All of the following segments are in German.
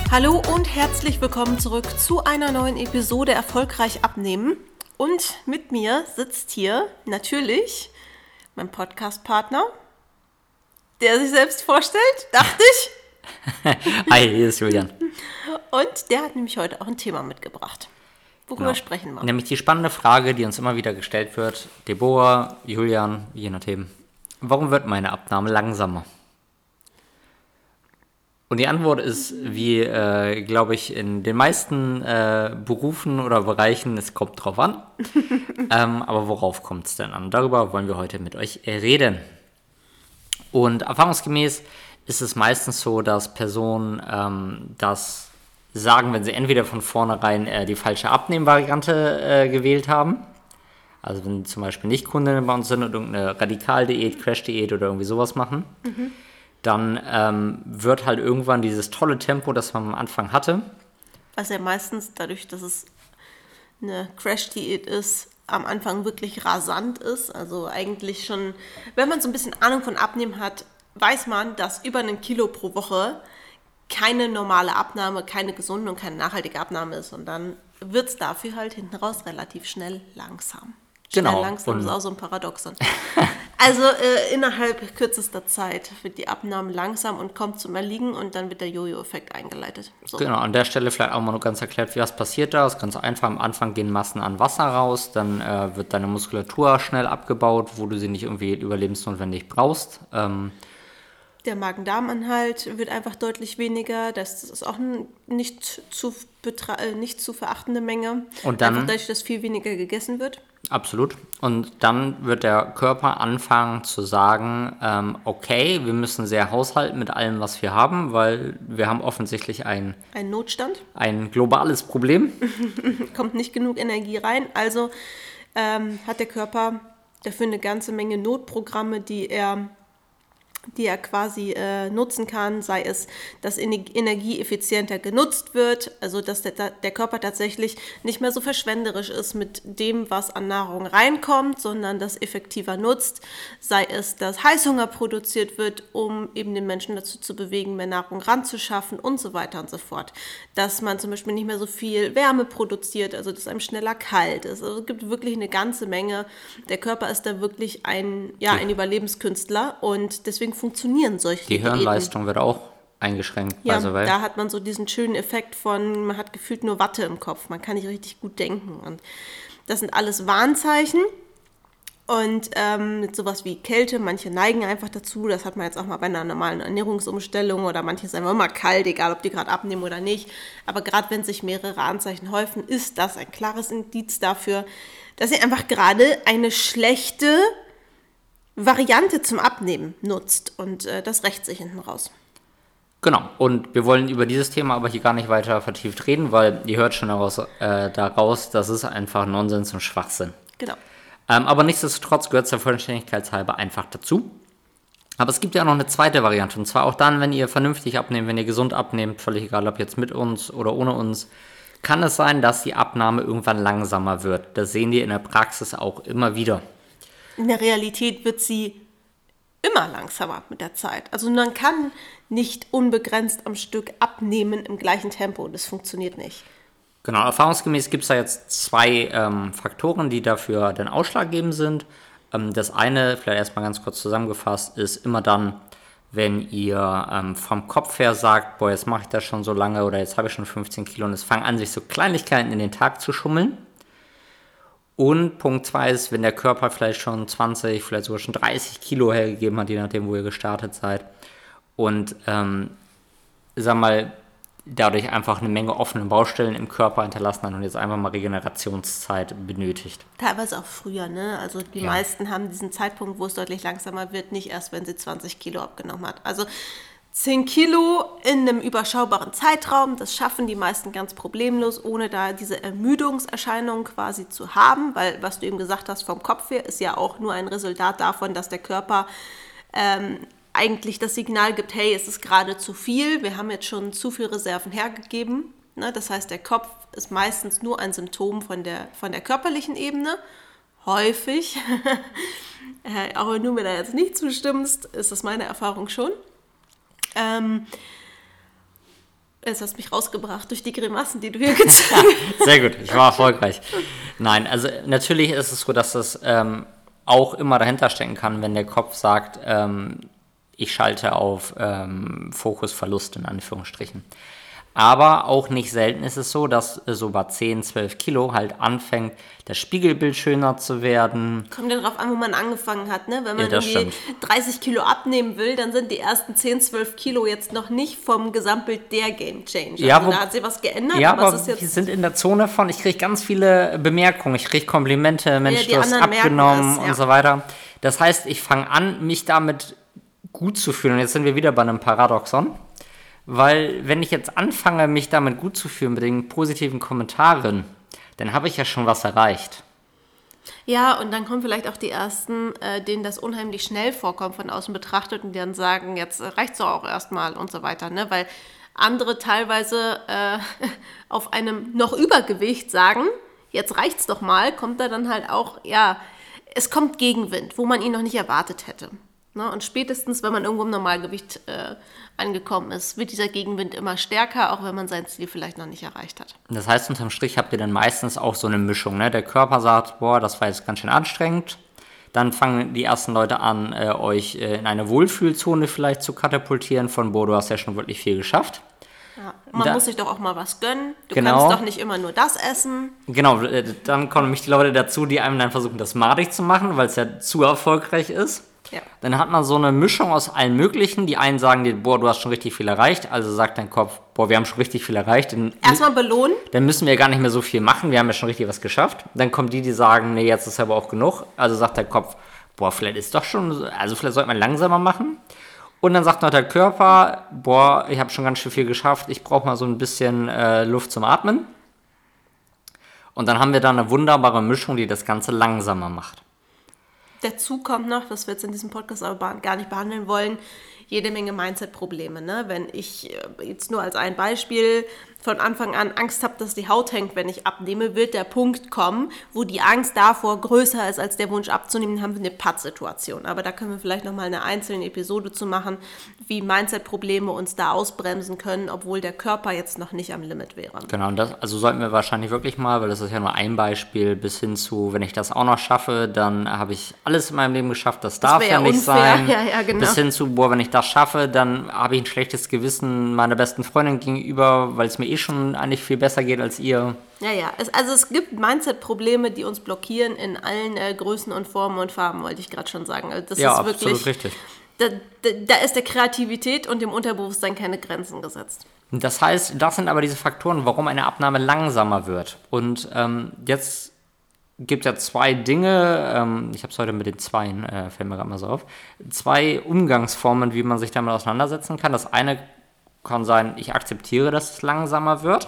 Hallo und herzlich willkommen zurück zu einer neuen Episode Erfolgreich abnehmen. Und mit mir sitzt hier natürlich mein Podcast-Partner, der sich selbst vorstellt, dachte ich. Hi, hier ist Julian. Und der hat nämlich heute auch ein Thema mitgebracht. Worüber sprechen wir? Nämlich die spannende Frage, die uns immer wieder gestellt wird. Deborah, Julian, je nachdem. Warum wird meine Abnahme langsamer? Und die Antwort ist, wie, glaube ich, in den meisten Berufen oder Bereichen, es kommt drauf an. Aber worauf kommt es denn an? Darüber wollen wir heute mit euch reden. Und erfahrungsgemäß ist es meistens so, dass Personen das sagen, wenn sie entweder von vornherein die falsche Abnehmvariante gewählt haben. Also wenn zum Beispiel nicht Kundinnen bei uns sind und irgendeine Radikaldiät, Crash-Diät oder irgendwie sowas machen. Dann wird halt irgendwann dieses tolle Tempo, das man am Anfang hatte. Was ja meistens dadurch, dass es eine Crash-Diät ist, am Anfang wirklich rasant ist. Also eigentlich schon, wenn man so ein bisschen Ahnung von Abnehmen hat, weiß man, dass über 1 Kilo pro Woche keine normale Abnahme, keine gesunde und keine nachhaltige Abnahme ist. Und dann wird es dafür halt hinten raus relativ schnell langsam. Genau. Langsam ist auch so ein Paradoxon. Also innerhalb kürzester Zeit wird die Abnahme langsam und kommt zum Erliegen und dann wird der Jojo-Effekt eingeleitet. So. Genau, an der Stelle vielleicht auch mal nur ganz erklärt, was passiert da. Das ist ganz einfach. Am Anfang gehen Massen an Wasser raus, dann wird deine Muskulatur schnell abgebaut, wo du sie nicht irgendwie überlebensnotwendig brauchst. Der Magen-Darm-Anhalt wird einfach deutlich weniger. Das ist auch eine nicht zu verachtende Menge. Und dann, einfach dadurch, dass viel weniger gegessen wird. Absolut. Und dann wird der Körper anfangen zu sagen, okay, wir müssen sehr haushalten mit allem, was wir haben, weil wir haben offensichtlich ein Notstand. Ein globales Problem. Kommt nicht genug Energie rein. Also hat der Körper dafür eine ganze Menge Notprogramme, die er quasi nutzen kann, sei es, dass Energie effizienter genutzt wird, also dass der Körper tatsächlich nicht mehr so verschwenderisch ist mit dem, was an Nahrung reinkommt, sondern das effektiver nutzt, sei es, dass Heißhunger produziert wird, um eben den Menschen dazu zu bewegen, mehr Nahrung ranzuschaffen und so weiter und so fort. Dass man zum Beispiel nicht mehr so viel Wärme produziert, also dass einem schneller kalt ist. Also es gibt wirklich eine ganze Menge. Der Körper ist da wirklich ein Überlebenskünstler und deswegen funktionieren solche Die Hirnleistung wird auch eingeschränkt. Ja, da hat man so diesen schönen Effekt von, man hat gefühlt nur Watte im Kopf, man kann nicht richtig gut denken. Und das sind alles Warnzeichen. Und mit sowas wie Kälte, manche neigen einfach dazu, das hat man jetzt auch mal bei einer normalen Ernährungsumstellung oder manche ist einfach immer kalt, egal ob die gerade abnehmen oder nicht. Aber gerade wenn sich mehrere Anzeichen häufen, ist das ein klares Indiz dafür, dass ihr einfach gerade eine schlechte Variante zum Abnehmen nutzt und das rächt sich hinten raus. Genau, und wir wollen über dieses Thema aber hier gar nicht weiter vertieft reden, weil ihr hört schon daraus, das ist einfach Nonsens und Schwachsinn. Genau. Aber nichtsdestotrotz gehört es der Vollständigkeit halber einfach dazu. Aber es gibt ja auch noch eine zweite Variante, und zwar auch dann, wenn ihr vernünftig abnehmt, wenn ihr gesund abnehmt, völlig egal, ob jetzt mit uns oder ohne uns, kann es sein, dass die Abnahme irgendwann langsamer wird. Das sehen wir in der Praxis auch immer wieder. In der Realität wird sie immer langsamer mit der Zeit. Also man kann nicht unbegrenzt am Stück abnehmen im gleichen Tempo. Das funktioniert nicht. Genau, erfahrungsgemäß gibt es da jetzt 2 Faktoren, die dafür dann ausschlaggebend sind. Das eine, vielleicht erstmal ganz kurz zusammengefasst, ist immer dann, wenn ihr vom Kopf her sagt, boah, jetzt mache ich das schon so lange oder jetzt habe ich schon 15 Kilo und es fangen an, sich so Kleinigkeiten in den Tag zu schummeln. Und Punkt 2 ist, wenn der Körper vielleicht schon 20, vielleicht sogar schon 30 Kilo hergegeben hat, je nachdem, wo ihr gestartet seid. Und, dadurch einfach eine Menge offene Baustellen im Körper hinterlassen hat und jetzt einfach mal Regenerationszeit benötigt. Teilweise auch früher, ne? Also die meisten haben diesen Zeitpunkt, wo es deutlich langsamer wird, nicht erst, wenn sie 20 Kilo abgenommen hat. Also 10 Kilo in einem überschaubaren Zeitraum, das schaffen die meisten ganz problemlos, ohne da diese Ermüdungserscheinung quasi zu haben, weil, was du eben gesagt hast, vom Kopf her ist ja auch nur ein Resultat davon, dass der Körper eigentlich das Signal gibt, hey, es ist gerade zu viel, wir haben jetzt schon zu viel Reserven hergegeben. Ne? Das heißt, der Kopf ist meistens nur ein Symptom von der körperlichen Ebene. Häufig, auch wenn du mir da jetzt nicht zustimmst, ist das meine Erfahrung schon. Jetzt hast du mich rausgebracht durch die Grimassen, die du hier gezeigt hast. Sehr gut, ich war erfolgreich. Nein, also natürlich ist es so, dass das auch immer dahinter stecken kann, wenn der Kopf sagt, ich schalte auf Fokusverlust in Anführungsstrichen. Aber auch nicht selten ist es so, dass so bei 10, 12 Kilo halt anfängt, das Spiegelbild schöner zu werden. Kommt ja darauf an, wo man angefangen hat, ne? Wenn man das irgendwie stimmt. 30 Kilo abnehmen will, dann sind die ersten 10, 12 Kilo jetzt noch nicht vom Gesamtbild der Game Changer. Ja, Also da hat sich was geändert. Ja, aber aber wir sind in der Zone von, ich kriege ganz viele Bemerkungen, ich kriege Komplimente, Mensch, die du hast anderen merken abgenommen es, ja. und so weiter. Das heißt, ich fange an, mich damit gut zu fühlen. Und jetzt sind wir wieder bei einem Paradoxon. Weil wenn ich jetzt anfange, mich damit gut zu fühlen mit den positiven Kommentaren, dann habe ich ja schon was erreicht. Ja, und dann kommen vielleicht auch die Ersten, denen das unheimlich schnell vorkommt von außen betrachtet und die dann sagen, jetzt reicht's doch auch erstmal und so weiter, ne? Weil andere teilweise auf einem noch Übergewicht sagen, jetzt reicht's doch mal, kommt da dann halt auch, ja, es kommt Gegenwind, wo man ihn noch nicht erwartet hätte. Ne? Und spätestens, wenn man irgendwo im Normalgewicht angekommen ist, wird dieser Gegenwind immer stärker, auch wenn man sein Ziel vielleicht noch nicht erreicht hat. Das heißt, unterm Strich habt ihr dann meistens auch so eine Mischung. Ne? Der Körper sagt, boah, das war jetzt ganz schön anstrengend. Dann fangen die ersten Leute an, euch in eine Wohlfühlzone vielleicht zu katapultieren von, boah, du hast ja schon wirklich viel geschafft. Ja, man muss sich doch auch mal was gönnen. Du Genau. kannst doch nicht immer nur das essen. Genau, dann kommen nämlich die Leute dazu, die einem dann versuchen, das madig zu machen, weil es ja zu erfolgreich ist. Ja. Dann hat man so eine Mischung aus allen möglichen. Die einen sagen dir, boah, du hast schon richtig viel erreicht. Also sagt dein Kopf, boah, wir haben schon richtig viel erreicht. Erstmal belohnen. Dann müssen wir gar nicht mehr so viel machen. Wir haben ja schon richtig was geschafft. Dann kommen die sagen, nee, jetzt ist aber auch genug. Also sagt der Kopf, boah, vielleicht ist doch schon, also vielleicht sollte man langsamer machen. Und dann sagt noch der Körper, boah, ich habe schon ganz schön viel geschafft. Ich brauche mal so ein bisschen Luft zum Atmen. Und dann haben wir da eine wunderbare Mischung, die das Ganze langsamer macht. Dazu kommt noch, was wir jetzt in diesem Podcast aber gar nicht behandeln wollen, jede Menge Mindset-Probleme. Ne? Wenn ich jetzt nur als ein Beispiel von Anfang an Angst habe, dass die Haut hängt, wenn ich abnehme, wird der Punkt kommen, wo die Angst davor größer ist als der Wunsch abzunehmen, dann haben wir eine Pattsituation. Aber da können wir vielleicht nochmal eine einzelne Episode zu machen, wie Mindset-Probleme uns da ausbremsen können, obwohl der Körper jetzt noch nicht am Limit wäre. Genau, und das, also sollten wir wahrscheinlich wirklich mal, weil das ist ja nur ein Beispiel, bis hin zu, wenn ich das auch noch schaffe, dann habe ich alles in meinem Leben geschafft, das darf ja nicht unfair. sein. Ja, genau. Bis hin zu, boah, wenn ich das schaffe, dann habe ich ein schlechtes Gewissen meiner besten Freundin gegenüber, weil es mir schon eigentlich viel besser geht als ihr. Ja, es gibt Mindset-Probleme, die uns blockieren in allen Größen und Formen und Farben, wollte ich gerade schon sagen. Also das Ja, ist absolut wirklich, richtig. Da ist der Kreativität und dem Unterbewusstsein keine Grenzen gesetzt. Das heißt, das sind aber diese Faktoren, warum eine Abnahme langsamer wird. Und jetzt gibt es ja zwei Dinge, ich habe es heute mit den Zweien, fällt mir gerade mal so auf, zwei Umgangsformen, wie man sich damit auseinandersetzen kann. Das eine kann sein, ich akzeptiere, dass es langsamer wird.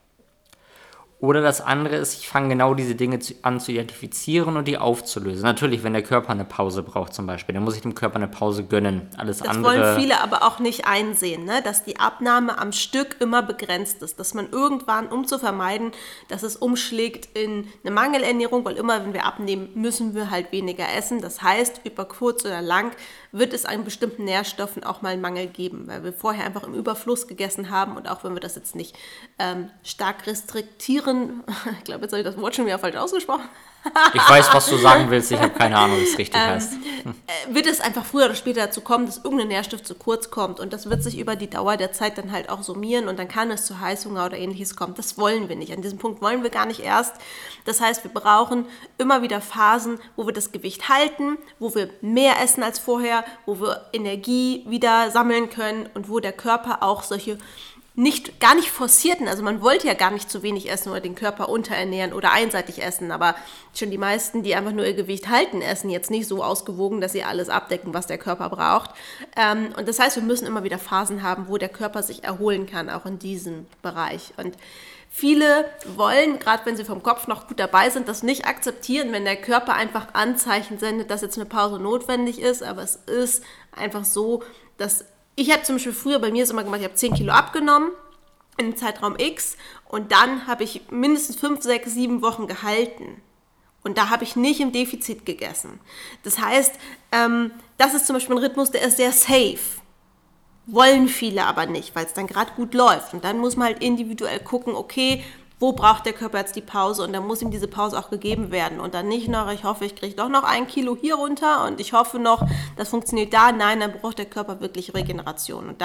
Oder das andere ist, ich fange genau diese Dinge an zu identifizieren und die aufzulösen. Natürlich, wenn der Körper eine Pause braucht zum Beispiel, dann muss ich dem Körper eine Pause gönnen. Alles Das andere. wollen viele aber auch nicht einsehen, ne? Dass die Abnahme am Stück immer begrenzt ist. Dass man irgendwann, um zu vermeiden, dass es umschlägt in eine Mangelernährung, weil immer, wenn wir abnehmen, müssen wir halt weniger essen. Das heißt, über kurz oder lang wird es an bestimmten Nährstoffen auch mal einen Mangel geben, weil wir vorher einfach im Überfluss gegessen haben und auch wenn wir das jetzt nicht stark restriktieren, ich glaube, jetzt habe ich das Wort schon wieder falsch ausgesprochen, Ich weiß, was du sagen willst, ich habe keine Ahnung, wie es richtig heißt. wird es einfach früher oder später dazu kommen, dass irgendein Nährstoff zu kurz kommt und das wird sich über die Dauer der Zeit dann halt auch summieren und dann kann es zu Heißhunger oder ähnliches kommen. Das wollen wir nicht. An diesem Punkt wollen wir gar nicht erst. Das heißt, wir brauchen immer wieder Phasen, wo wir das Gewicht halten, wo wir mehr essen als vorher, wo wir Energie wieder sammeln können und wo der Körper auch solche gar nicht forcierten, also man wollte ja gar nicht zu wenig essen oder den Körper unterernähren oder einseitig essen, aber schon die meisten, die einfach nur ihr Gewicht halten, essen jetzt nicht so ausgewogen, dass sie alles abdecken, was der Körper braucht. Und das heißt, wir müssen immer wieder Phasen haben, wo der Körper sich erholen kann, auch in diesem Bereich. Und viele wollen, gerade wenn sie vom Kopf noch gut dabei sind, das nicht akzeptieren, wenn der Körper einfach Anzeichen sendet, dass jetzt eine Pause notwendig ist, aber es ist einfach so, dass ich habe zum Beispiel früher, bei mir ist immer gemacht, ich habe 10 Kilo abgenommen in einem Zeitraum X und dann habe ich mindestens 5, 6, 7 Wochen gehalten. Und da habe ich nicht im Defizit gegessen. Das heißt, das ist zum Beispiel ein Rhythmus, der ist sehr safe. wollen viele aber nicht, weil es dann gerade gut läuft. Und dann muss man halt individuell gucken, okay, wo braucht der Körper jetzt die Pause? Und dann muss ihm diese Pause auch gegeben werden. Und dann nicht noch, ich hoffe, ich kriege doch noch 1 Kilo hier runter und ich hoffe noch, das funktioniert da. Nein, dann braucht der Körper wirklich Regeneration. Und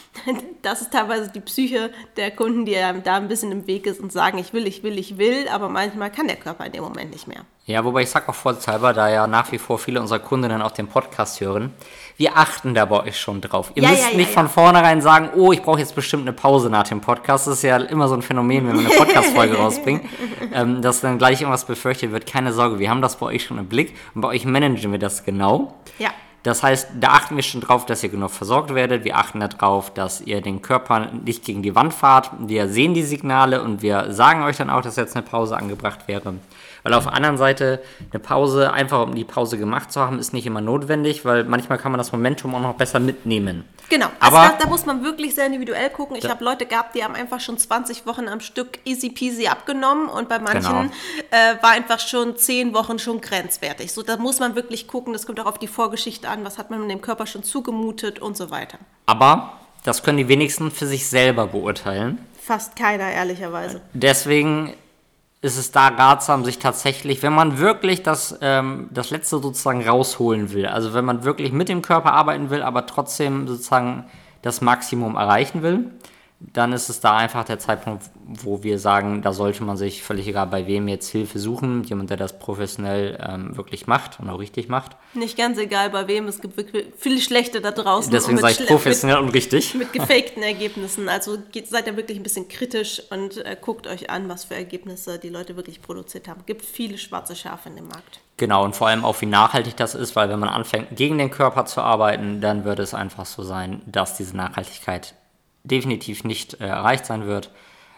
das ist teilweise die Psyche der Kunden, die da ein bisschen im Weg ist und sagen, ich will, aber manchmal kann der Körper in dem Moment nicht mehr. Ja, wobei ich sage auch vorsichtshalber, da ja nach wie vor viele unserer Kundinnen auch den Podcast hören, wir achten da bei euch schon drauf. Ihr müsst nicht von vornherein sagen, oh, ich brauche jetzt bestimmt eine Pause nach dem Podcast. Das ist ja immer so ein Phänomen, wenn wir eine Podcast-Folge rausbringen, dass dann gleich irgendwas befürchtet wird. Keine Sorge, wir haben das bei euch schon im Blick und bei euch managen wir das genau. Ja. Das heißt, da achten wir schon drauf, dass ihr genug versorgt werdet. Wir achten darauf, dass ihr den Körper nicht gegen die Wand fahrt. Wir sehen die Signale und wir sagen euch dann auch, dass jetzt eine Pause angebracht wäre. Weil auf der anderen Seite eine Pause, einfach um die Pause gemacht zu haben, ist nicht immer notwendig, weil manchmal kann man das Momentum auch noch besser mitnehmen. Genau, also aber da muss man wirklich sehr individuell gucken. Ich habe Leute gehabt, die haben einfach schon 20 Wochen am Stück easy peasy abgenommen und bei manchen war einfach schon 10 Wochen schon grenzwertig. So, da muss man wirklich gucken, das kommt auch auf die Vorgeschichte an, was hat man dem Körper schon zugemutet und so weiter. Aber das können die wenigsten für sich selber beurteilen. Fast keiner, ehrlicherweise. Deswegen ist es da ratsam, sich tatsächlich, wenn man wirklich das Letzte sozusagen rausholen will, also wenn man wirklich mit dem Körper arbeiten will, aber trotzdem sozusagen das Maximum erreichen will, dann ist es da einfach der Zeitpunkt, wo wir sagen, da sollte man sich, völlig egal bei wem, jetzt Hilfe suchen, jemand, der das professionell wirklich macht und auch richtig macht. Nicht ganz egal bei wem, es gibt wirklich viele Schlechte da draußen. Deswegen sage ich professionell und richtig. Mit gefakten Ergebnissen, also seid ihr wirklich ein bisschen kritisch und guckt euch an, was für Ergebnisse die Leute wirklich produziert haben. Es gibt viele schwarze Schafe in dem Markt. Genau, und vor allem auch, wie nachhaltig das ist, weil wenn man anfängt, gegen den Körper zu arbeiten, dann wird es einfach so sein, dass diese Nachhaltigkeit definitiv nicht erreicht sein wird.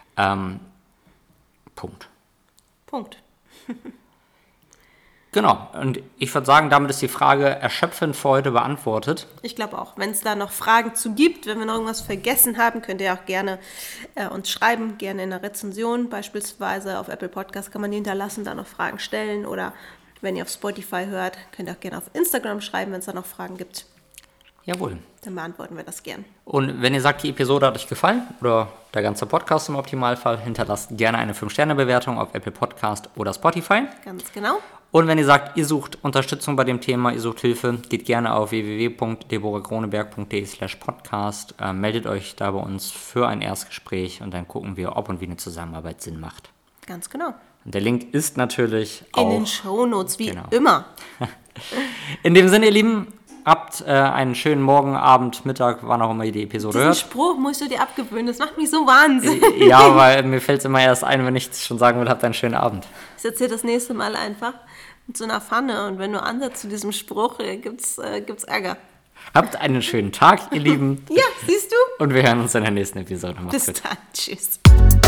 Punkt. Genau, und ich würde sagen, damit ist die Frage erschöpfend für heute beantwortet. Ich glaube auch. Wenn es da noch Fragen zu gibt, wenn wir noch irgendwas vergessen haben, könnt ihr auch gerne uns schreiben, gerne in einer Rezension, beispielsweise auf Apple Podcast kann man die hinterlassen, da noch Fragen stellen oder wenn ihr auf Spotify hört, könnt ihr auch gerne auf Instagram schreiben, wenn es da noch Fragen gibt. Jawohl. Dann beantworten wir das gern. Und wenn ihr sagt, die Episode hat euch gefallen oder der ganze Podcast im Optimalfall, hinterlasst gerne eine 5-Sterne-Bewertung auf Apple Podcast oder Spotify. Ganz genau. Und wenn ihr sagt, ihr sucht Unterstützung bei dem Thema, ihr sucht Hilfe, geht gerne auf www.deborahkroneberg.de/podcast, meldet euch da bei uns für ein Erstgespräch und dann gucken wir, ob und wie eine Zusammenarbeit Sinn macht. Ganz genau. Und der Link ist natürlich in den Shownotes, wie immer. In dem Sinne, ihr Lieben, habt einen schönen Morgen, Abend, Mittag, wann auch immer ihr die Episode hört. Diesen Spruch musst du dir abgewöhnen, das macht mich so wahnsinnig. Ja, weil mir fällt es immer erst ein, wenn ich schon sagen will, habt einen schönen Abend. Ich erzähle das nächste Mal einfach mit so einer Pfanne und wenn du ansetzt zu diesem Spruch, gibt's Ärger. Habt einen schönen Tag, ihr Lieben. Ja, siehst du? Und wir hören uns in der nächsten Episode. Macht's gut. Bis dann, tschüss.